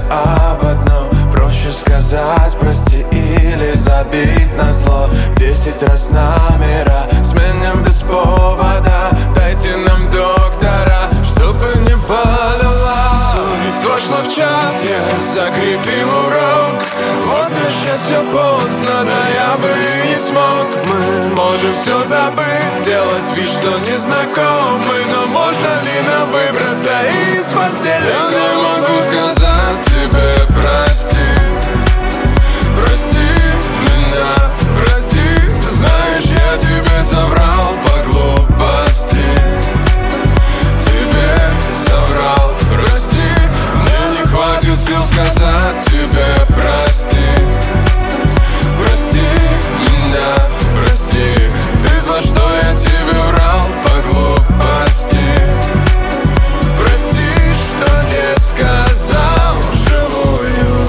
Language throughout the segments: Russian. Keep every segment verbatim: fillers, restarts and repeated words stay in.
об одном: проще сказать прости или забить на зло. Десять раз номера сменим без повода. Дайте нам доктора, чтобы не болела. Совесть вошла в чат, я закрепил урок. Возвращать все поздно, да я бы и не смог. Мы можем все забыть, сделать вид, что не знакомы. Но можно ли нам выбраться из постели? Я не могу сказать тебе прости. Прости меня, прости. Знаешь, я тебе соврал по глупости. Тебе соврал, прости. Мне не хватит сил сказать тебе прости. Прости меня, прости. Ты зла, что я тебе врал по глупости. Прости, что не сказал вживую.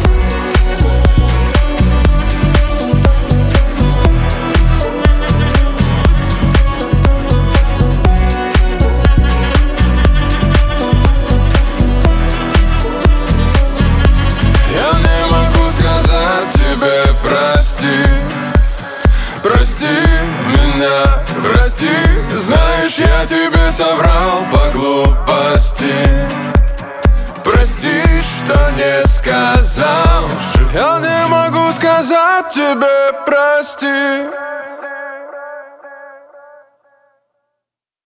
Я не могу сказать тебе прости. Прости меня, прости. Знаешь, я тебе соврал по глупости. Прости, что не сказал. Я не могу сказать тебе прости.